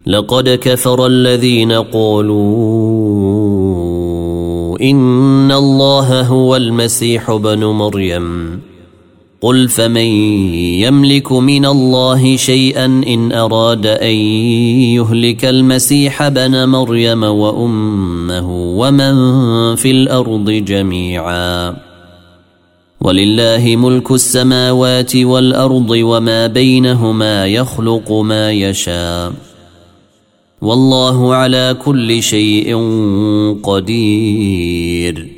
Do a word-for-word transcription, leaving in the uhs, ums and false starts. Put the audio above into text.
لقد كفر الذين قالوا إن الله هو المسيح ابن مريم قل فمن يملك من الله شيئا إن أراد أن يهلك المسيح ابن مريم وأمه ومن في الأرض جميعا ولله ملك السماوات والأرض وما بينهما يخلق ما يشاء والله على كل شيء قدير.